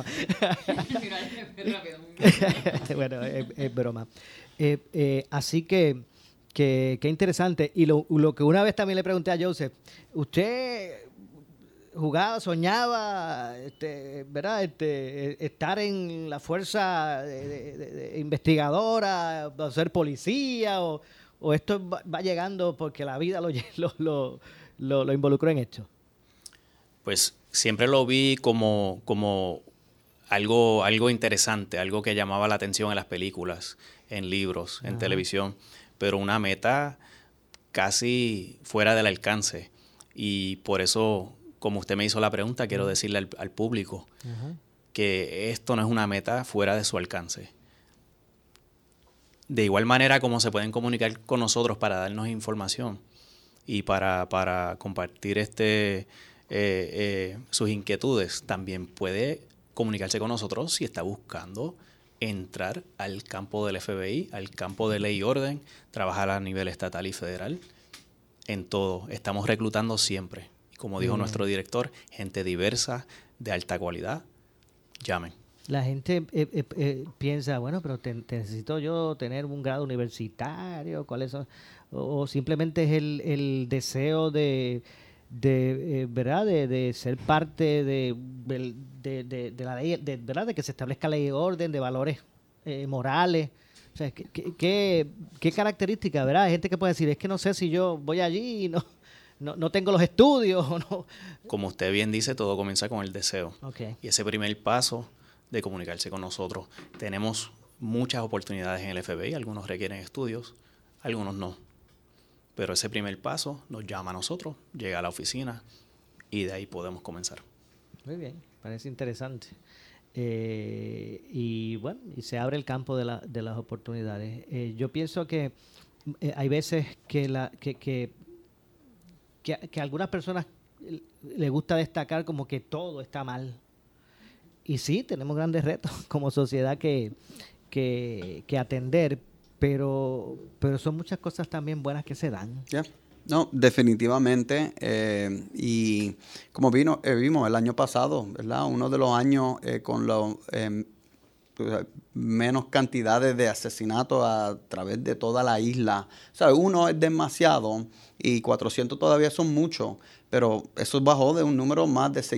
Bueno, es broma. Así que qué interesante. Y lo que una vez también le pregunté a Joseph, ¿usted jugaba, soñaba, ¿verdad? Estar en la fuerza de investigadora, o ser policía, o esto va llegando porque la vida lo involucró en esto? Pues siempre lo vi como algo interesante, algo que llamaba la atención en las películas, en libros, en televisión, pero una meta casi fuera del alcance. Y por eso, como usted me hizo la pregunta, quiero decirle al público que esto no es una meta fuera de su alcance. De igual manera como se pueden comunicar con nosotros para darnos información y para compartir sus inquietudes, también puede comunicarse con nosotros si está buscando entrar al campo del FBI, al campo de ley y orden, trabajar a nivel estatal y federal, en todo. Estamos reclutando siempre. Y como dijo nuestro director, gente diversa, de alta cualidad. Llamen. La gente piensa, bueno, pero necesito yo tener un grado universitario, ¿cuáles son? O simplemente es el deseo ¿verdad? De ser parte de la ley, ¿verdad? De que se establezca ley y orden, de valores morales. O sea, ¿qué características, verdad? Hay gente que puede decir, es que no sé si yo voy allí y no tengo los estudios o no. Como usted bien dice, todo comienza con el deseo. Okay. Y ese primer paso de comunicarse con nosotros. Tenemos muchas oportunidades en el FBI, algunos requieren estudios, algunos no. Pero ese primer paso nos llama a nosotros, llega a la oficina y de ahí podemos comenzar. Muy bien, parece interesante. Y bueno, y se abre el campo de las oportunidades. Yo pienso que hay veces que a algunas personas les gusta destacar como que todo está mal. Y sí, tenemos grandes retos como sociedad que atender, pero son muchas cosas también buenas que se dan. Yeah. No, definitivamente. Y como vimos el año pasado, ¿verdad? Uno de los años con los menos cantidades de asesinatos a través de toda la isla. O sea, 1 es demasiado y 400 todavía son muchos, pero eso bajó de un número más de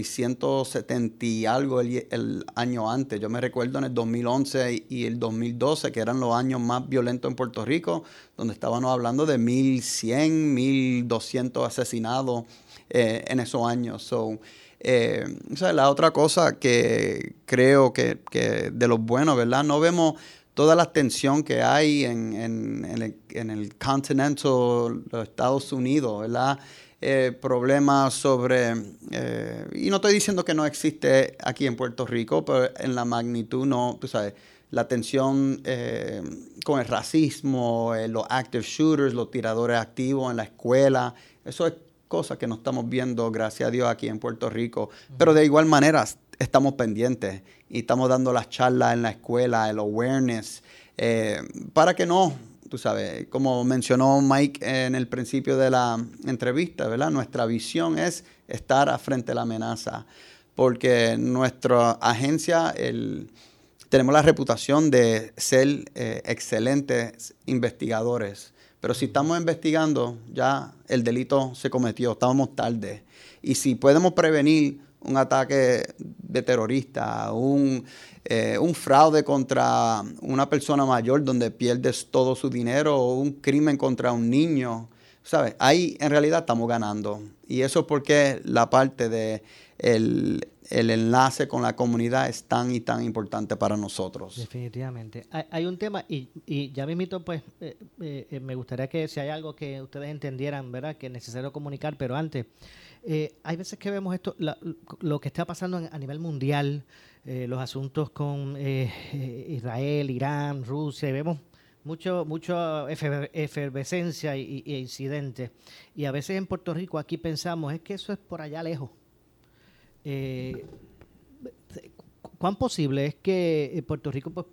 670 y algo el año antes. Yo me recuerdo en el 2011 y el 2012, que eran los años más violentos en Puerto Rico, donde estábamos hablando de 1,100, 1,200 asesinados en esos años. O sea, la otra cosa que creo que de lo bueno, ¿verdad? No vemos toda la tensión que hay en el continental, los Estados Unidos, ¿verdad? Problemas sobre, y no estoy diciendo que no existe aquí en Puerto Rico, pero en la magnitud no, tú sabes, la tensión con el racismo, los active shooters, los tiradores activos en la escuela, eso es cosas que no estamos viendo, gracias a Dios, aquí en Puerto Rico. Pero de igual manera estamos pendientes y estamos dando las charlas en la escuela, el awareness, para que no, tú sabes, como mencionó Mike en el principio de la entrevista, ¿verdad? Nuestra visión es estar frente a la amenaza, porque nuestra agencia, tenemos la reputación de ser excelentes investigadores. Pero si estamos investigando, ya el delito se cometió, estábamos tarde. Y si podemos prevenir un ataque de terrorista, un fraude contra una persona mayor donde pierdes todo su dinero, o un crimen contra un niño, ¿sabes? Ahí en realidad estamos ganando. Y eso es porque la parte de el enlace con la comunidad es tan y tan importante para nosotros. Definitivamente. Hay un tema, y ya mismito, pues, me gustaría que si hay algo que ustedes entendieran, ¿verdad?, que es necesario comunicar, pero antes, hay veces que vemos esto, lo que está pasando a nivel mundial, los asuntos con Israel, Irán, Rusia, y vemos mucho efervescencia e incidentes. Y a veces en Puerto Rico aquí pensamos, es que eso es por allá lejos. ¿Cuán posible es que en Puerto Rico pues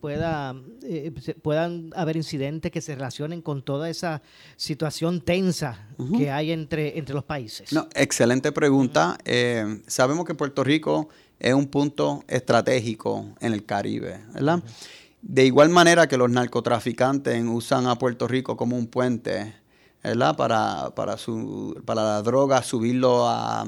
puedan haber incidentes que se relacionen con toda esa situación tensa que hay entre los países? No, excelente pregunta. Sabemos que Puerto Rico es un punto estratégico en el Caribe, ¿verdad? De igual manera que los narcotraficantes usan a Puerto Rico como un puente, ¿verdad? Para la droga, subirlo a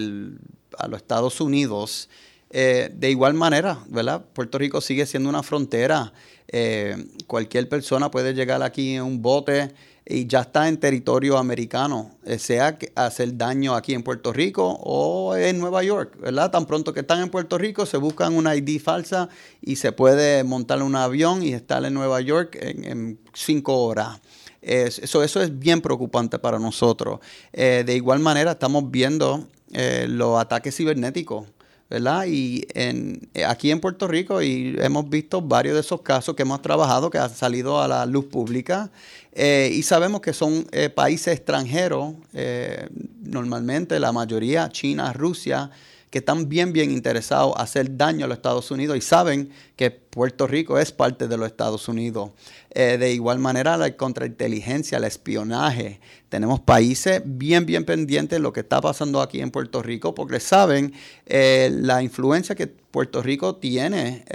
los Estados Unidos. De igual manera, ¿verdad? Puerto Rico sigue siendo una frontera. Cualquier persona puede llegar aquí en un bote y ya está en territorio americano, sea hacer daño aquí en Puerto Rico o en Nueva York, ¿verdad? Tan pronto que están en Puerto Rico, se buscan una ID falsa y se puede montar un avión y estar en Nueva York en 5 horas. Eso es bien preocupante para nosotros. De igual manera, estamos viendo los ataques cibernéticos, ¿verdad? Y aquí en Puerto Rico, y hemos visto varios de esos casos que hemos trabajado, que han salido a la luz pública, y sabemos que son países extranjeros, normalmente la mayoría, China, Rusia, que están bien interesados en hacer daño a los Estados Unidos y saben que Puerto Rico es parte de los Estados Unidos. De igual manera, la contrainteligencia, el espionaje. Tenemos países bien pendientes de lo que está pasando aquí en Puerto Rico porque saben la influencia que Puerto Rico tiene,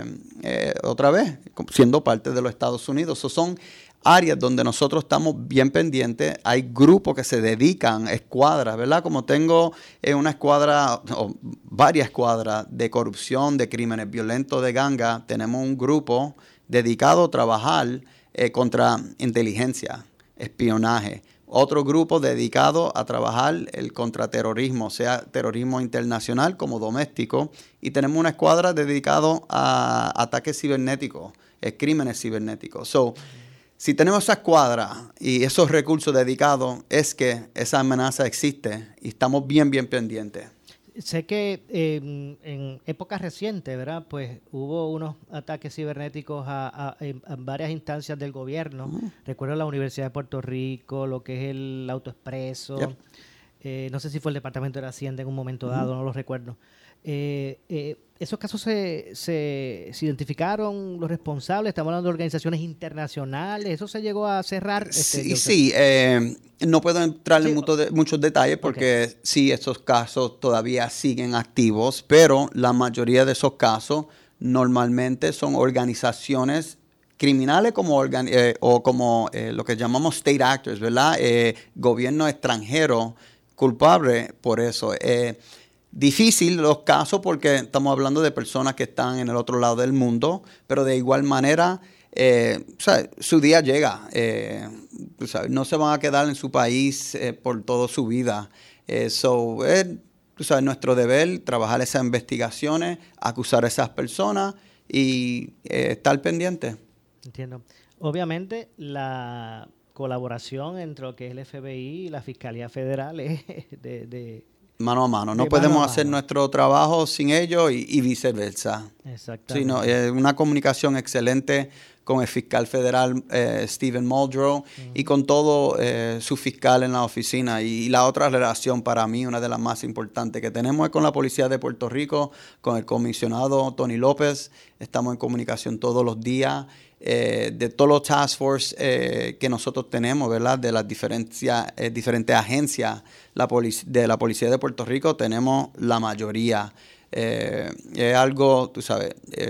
otra vez, siendo parte de los Estados Unidos. Son áreas donde nosotros estamos bien pendientes. Hay grupos que se dedican, escuadras, ¿verdad? Como tengo una escuadra, o varias escuadras de corrupción, de crímenes violentos, de ganga, tenemos un grupo dedicado a trabajar contra inteligencia, espionaje. Otro grupo dedicado a trabajar el contraterrorismo, sea terrorismo internacional como doméstico. Y tenemos una escuadra dedicada a ataques cibernéticos. crímenes cibernéticos. So, si tenemos esa escuadra y esos recursos dedicados, es que esa amenaza existe y estamos bien pendientes. Sé que en épocas recientes, ¿verdad? Pues hubo unos ataques cibernéticos a varias instancias del gobierno. Recuerdo la Universidad de Puerto Rico, lo que es el AutoExpreso. Yep. No sé si fue el Departamento de la Hacienda en un momento dado, no lo recuerdo. ¿Esos casos se identificaron los responsables? Estamos hablando de organizaciones internacionales. ¿Eso se llegó a cerrar? Sí. No puedo entrar en muchos detalles porque sí, estos casos todavía siguen activos, pero la mayoría de esos casos normalmente son organizaciones criminales o como lo que llamamos state actors, ¿verdad? Gobierno extranjero culpable por eso. Difícil los casos porque estamos hablando de personas que están en el otro lado del mundo, pero de igual manera su día llega. No se van a quedar en su país por toda su vida. Es nuestro deber trabajar esas investigaciones, acusar a esas personas y estar pendiente. Entiendo. Obviamente la colaboración entre lo que es el FBI y la Fiscalía Federal es de mano a mano. No podemos hacer nuestro trabajo sin ellos y viceversa. Exactamente. Sí, una comunicación excelente con el fiscal federal Stephen Muldrow y con todo su fiscal en la oficina. Y la otra relación para mí, una de las más importantes que tenemos es con la Policía de Puerto Rico, con el comisionado Tony López. Estamos en comunicación todos los días. De todos los task force que nosotros tenemos, ¿verdad? De las diferentes agencias de la Policía de Puerto Rico, tenemos la mayoría. Es algo, tú sabes,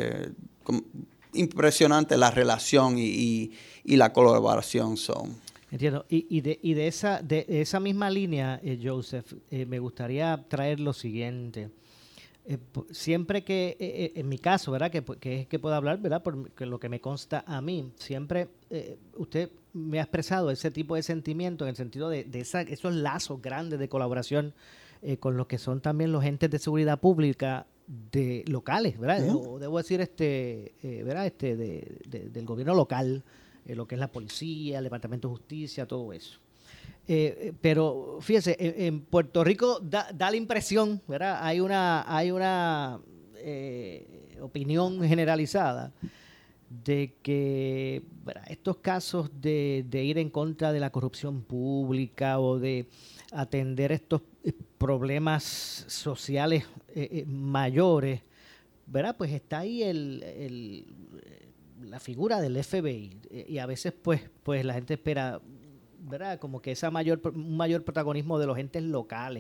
impresionante la relación y la colaboración son. Entiendo. Y de esa misma línea, Joseph, me gustaría traer lo siguiente. Siempre que, en mi caso, ¿verdad? Que puedo hablar, ¿verdad? Por lo que me consta a mí, siempre usted me ha expresado ese tipo de sentimiento en el sentido de esos lazos grandes de colaboración con lo que son también los entes de seguridad pública de locales, ¿verdad? O debo decir, ¿verdad? Del gobierno local, lo que es la policía, el Departamento de Justicia, todo eso. Pero fíjese, en Puerto Rico da la impresión, ¿verdad? Hay una opinión generalizada de que, ¿verdad?, estos casos de ir en contra de la corrupción pública o de atender estos problemas sociales mayores, ¿verdad? Pues está ahí la figura del FBI y a veces pues la gente espera, ¿verdad?, como que un mayor protagonismo de los entes locales.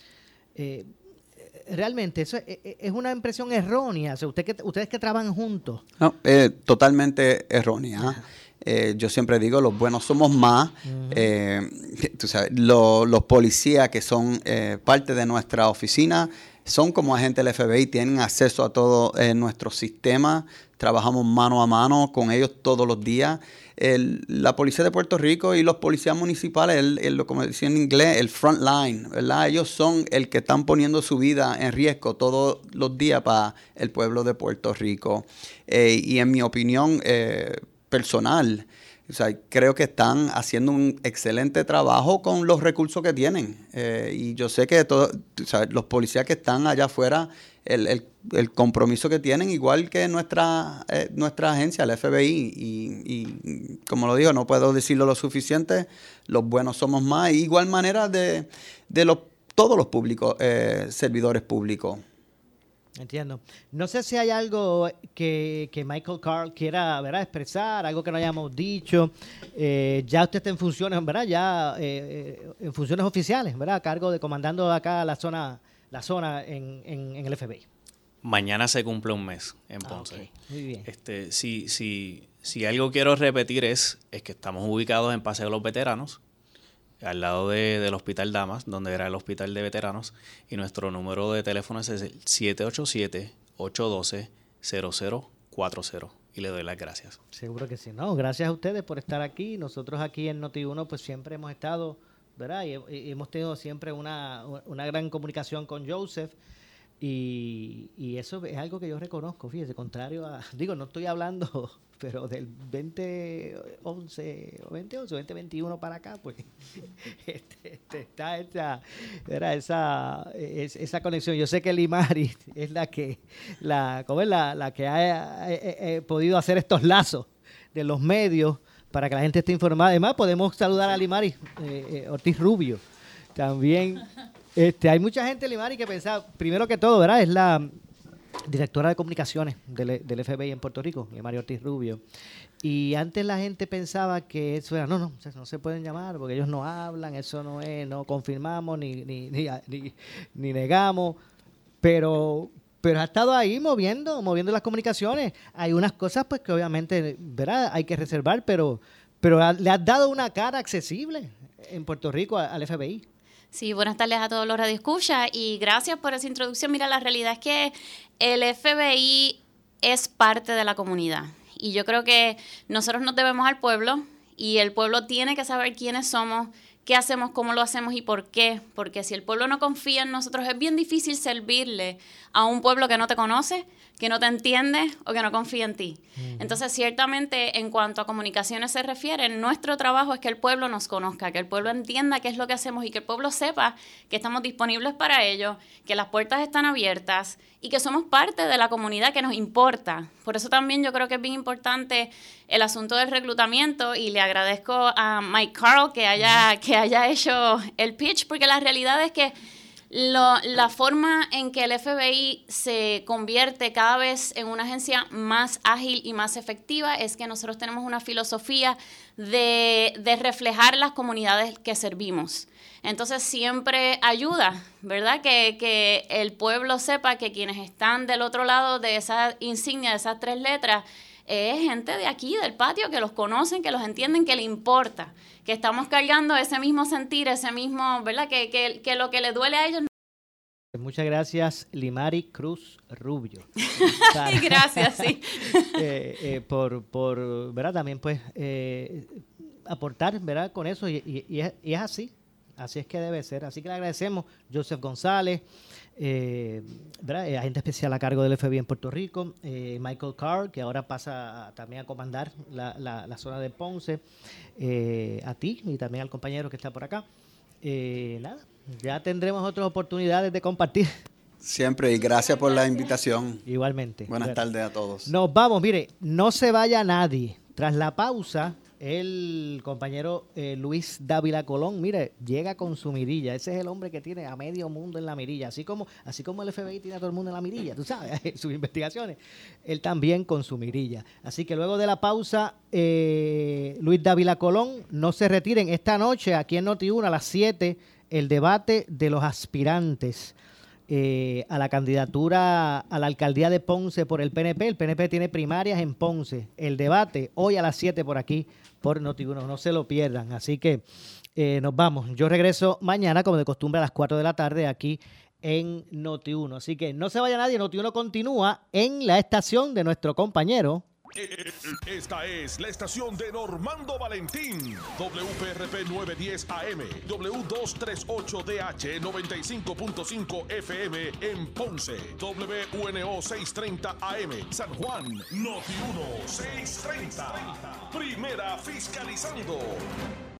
Realmente eso es una impresión errónea. O sea, ustedes que trabajan juntos. No, totalmente errónea. Yo siempre digo, los buenos somos más. Tú sabes, los policías que son parte de nuestra oficina son como agentes del FBI, tienen acceso a todo nuestro sistema. Trabajamos mano a mano con ellos todos los días. La Policía de Puerto Rico y los policías municipales, como decía en inglés, el front line, ¿verdad? Ellos son el que están poniendo su vida en riesgo todos los días para el pueblo de Puerto Rico. Y en mi opinión personal, o sea, creo que están haciendo un excelente trabajo con los recursos que tienen. Y yo sé que los policías que están allá afuera, el compromiso que tienen, igual que nuestra agencia, el FBI, y como lo digo, no puedo decirlo lo suficiente, los buenos somos más, y igual manera de todos los públicos, servidores públicos. Entiendo. No sé si hay algo que Michael Carl quiera, ¿verdad?, expresar, algo que no hayamos dicho. Ya usted está en funciones, ¿verdad?, ya en funciones oficiales, ¿verdad?, a cargo de comandando acá la zona en el FBI. Mañana se cumple un mes en Ponce. Okay. Muy bien. Si algo quiero repetir es que estamos ubicados en Paseo de los Veteranos, al lado del Hospital Damas, donde era el Hospital de Veteranos, y nuestro número de teléfono es el 787-812-0040, y le doy las gracias. Seguro que sí. No, gracias a ustedes por estar aquí. Nosotros aquí en Noti1 pues siempre hemos estado, ¿verdad? Y hemos tenido siempre una gran comunicación con Joseph. Y eso es algo que yo reconozco, fíjese, contrario a, digo, no estoy hablando, pero del 2011 o 2021 para acá, pues está esa conexión. Yo sé que Limari es la que ha podido hacer estos lazos de los medios para que la gente esté informada. Además, podemos saludar a Limari Ortiz Rubio también. Hay mucha gente, Limari, que pensaba, primero que todo, ¿verdad? Es la directora de comunicaciones del FBI en Puerto Rico, Limari Ortiz Rubio. Y antes la gente pensaba que eso era, no se pueden llamar porque ellos no hablan, eso no es, no confirmamos ni negamos, pero ha estado ahí moviendo las comunicaciones. Hay unas cosas pues que obviamente, ¿verdad? Hay que reservar, pero le has dado una cara accesible en Puerto Rico al FBI. Sí, buenas tardes a todos los radioescuchas y gracias por esa introducción. Mira, la realidad es que el FBI es parte de la comunidad y yo creo que nosotros nos debemos al pueblo y el pueblo tiene que saber quiénes somos, qué hacemos, cómo lo hacemos y por qué. Porque si el pueblo no confía en nosotros, es bien difícil servirle a un pueblo que no te conoce, que no te entiende o que no confía en ti. Entonces, ciertamente, en cuanto a comunicaciones se refiere, nuestro trabajo es que el pueblo nos conozca, que el pueblo entienda qué es lo que hacemos y que el pueblo sepa que estamos disponibles para ello, que las puertas están abiertas y que somos parte de la comunidad que nos importa. Por eso también yo creo que es bien importante el asunto del reclutamiento y le agradezco a Mike Carl que haya hecho el pitch, porque la realidad es que la forma en que el FBI se convierte cada vez en una agencia más ágil y más efectiva es que nosotros tenemos una filosofía de reflejar las comunidades que servimos. Entonces siempre ayuda, ¿verdad? Que el pueblo sepa que quienes están del otro lado de esa insignia, de esas 3 letras, es gente de aquí, del patio, que los conocen, que los entienden, que le importa, que estamos cargando ese mismo sentir, ese mismo, ¿verdad? Que lo que le duele a ellos. Muchas gracias, Limari Cruz Rubio. Gracias, sí. Por ¿verdad? También, pues, aportar, ¿verdad? Con eso, y es así. Así es que debe ser. Así que le agradecemos Joseph González, ¿verdad? Agente especial a cargo del FBI en Puerto Rico, Michael Carr, que ahora pasa también a comandar la zona de Ponce, a ti y también al compañero que está por acá. Nada, ya tendremos otras oportunidades de compartir. Siempre, y gracias por la invitación. Igualmente. Buenas tardes a todos. Nos vamos, mire, no se vaya nadie. Tras la pausa, el compañero Luis Dávila Colón, mire, llega con su mirilla. Ese es el hombre que tiene a medio mundo en la mirilla. Así como el FBI tiene a todo el mundo en la mirilla, tú sabes, sus investigaciones. Él también con su mirilla. Así que luego de la pausa, Luis Dávila Colón, no se retiren. Esta noche, aquí en Noti1, a las 7, el debate de los aspirantes a la candidatura a la alcaldía de Ponce por el PNP. El PNP tiene primarias en Ponce. El debate hoy a las 7 por aquí, por Noti1. No se lo pierdan. Así que nos vamos. Yo regreso mañana, como de costumbre, a las 4 de la tarde aquí en Noti1. Así que no se vaya nadie. Noti1 continúa en la estación de nuestro compañero. Esta es la estación de Normando Valentín, WPRP 910 AM, W238DH 95.5 FM en Ponce, WNO 630 AM, San Juan, Noti1 630, primera fiscalizando.